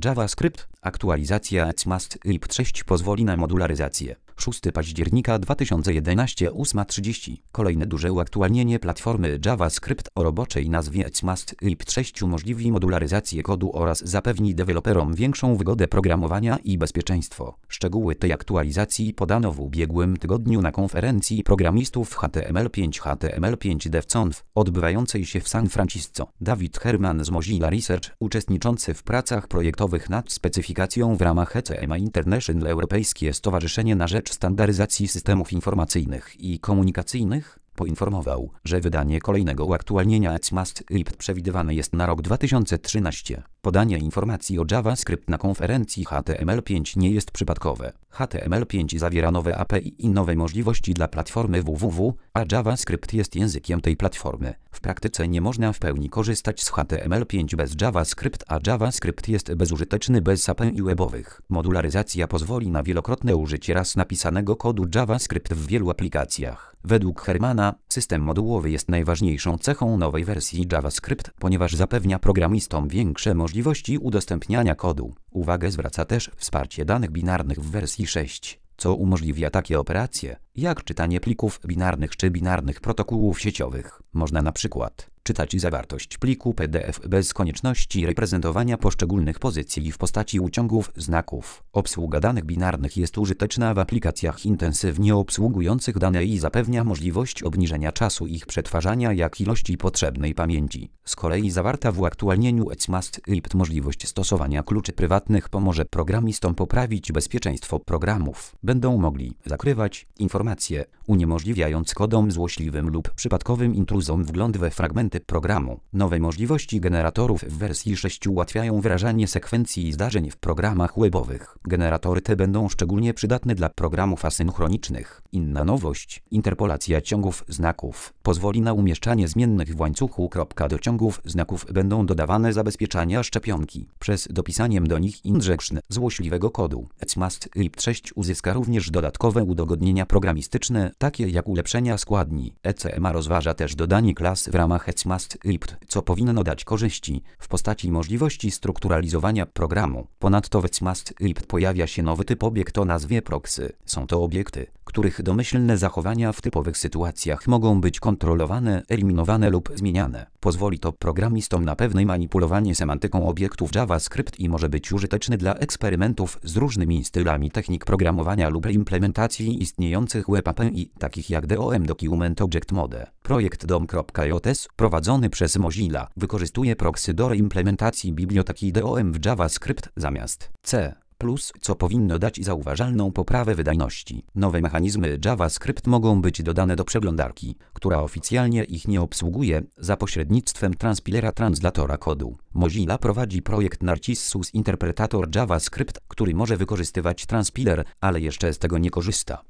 JavaScript, aktualizacja ECMAScript 6 pozwoli na modularyzację. 6 października 2011 8:30. Kolejne duże uaktualnienie platformy JavaScript o roboczej nazwie ECMAScript 6 umożliwi modularyzację kodu oraz zapewni deweloperom większą wygodę programowania i bezpieczeństwo. Szczegóły tej aktualizacji podano w ubiegłym tygodniu na konferencji programistów HTML5 DevConf odbywającej się w San Francisco. David Herman z Mozilla Research, uczestniczący w pracach projektowych nad specyfikacją w ramach ECMA International Europejskie Stowarzyszenie na Rzecz Standaryzacji Systemów Informacyjnych i Komunikacyjnych, poinformował, że wydanie kolejnego uaktualnienia ECMAScript przewidywane jest na rok 2013. Podanie informacji o JavaScript na konferencji HTML5 nie jest przypadkowe. HTML5 zawiera nowe API i nowe możliwości dla platformy www, a JavaScript jest językiem tej platformy. W praktyce nie można w pełni korzystać z HTML5 bez JavaScript, a JavaScript jest bezużyteczny bez API webowych. Modularyzacja pozwoli na wielokrotne użycie raz napisanego kodu JavaScript w wielu aplikacjach. Według Hermana, system modułowy jest najważniejszą cechą nowej wersji JavaScript, ponieważ zapewnia programistom większe możliwości udostępniania kodu. Uwagę zwraca też wsparcie danych binarnych w wersji 6, co umożliwia takie operacje, jak czytanie plików binarnych czy binarnych protokołów sieciowych. Można na przykład czytać zawartość pliku PDF bez konieczności reprezentowania poszczególnych pozycji w postaci uciągów znaków. Obsługa danych binarnych jest użyteczna w aplikacjach intensywnie obsługujących dane i zapewnia możliwość obniżenia czasu ich przetwarzania jak ilości potrzebnej pamięci. Z kolei zawarta w uaktualnieniu ECMAScript możliwość stosowania kluczy prywatnych pomoże programistom poprawić bezpieczeństwo programów. Będą mogli zakrywać informacje, uniemożliwiając kodom złośliwym lub przypadkowym intruzom wgląd we fragmenty programu. Nowe możliwości generatorów w wersji 6 ułatwiają wyrażanie sekwencji zdarzeń w programach webowych. Generatory te będą szczególnie przydatne dla programów asynchronicznych. Inna nowość, interpolacja ciągów znaków, pozwoli na umieszczanie zmiennych w łańcuchu. Do ciągów znaków będą dodawane zabezpieczenia szczepionki. Przez dopisaniem do nich injection złośliwego kodu. ECMAScript 6 uzyska również dodatkowe udogodnienia programistyczne, takie jak ulepszenia składni. ECMA rozważa też dodanie klas w ramach ECMAScript, co powinno dać korzyści w postaci możliwości strukturalizowania programu. Ponadto w ECMAScript pojawia się nowy typ obiekt o nazwie proxy. Są to obiekty, których domyślne zachowania w typowych sytuacjach mogą być kontrolowane, eliminowane lub zmieniane. Pozwoli to programistom na pewne manipulowanie semantyką obiektów JavaScript i może być użyteczny dla eksperymentów z różnymi stylami technik programowania lub implementacji istniejących web API, takich jak DOM Document Object Mode. Projekt DOM.js, prowadzony przez Mozilla, wykorzystuje proxy do reimplementacji biblioteki DOM w JavaScript zamiast C++, co powinno dać zauważalną poprawę wydajności. Nowe mechanizmy JavaScript mogą być dodane do przeglądarki, która oficjalnie ich nie obsługuje, za pośrednictwem transpilera translatora kodu. Mozilla prowadzi projekt Narcissus Interpretator JavaScript, który może wykorzystywać transpiler, ale jeszcze z tego nie korzysta.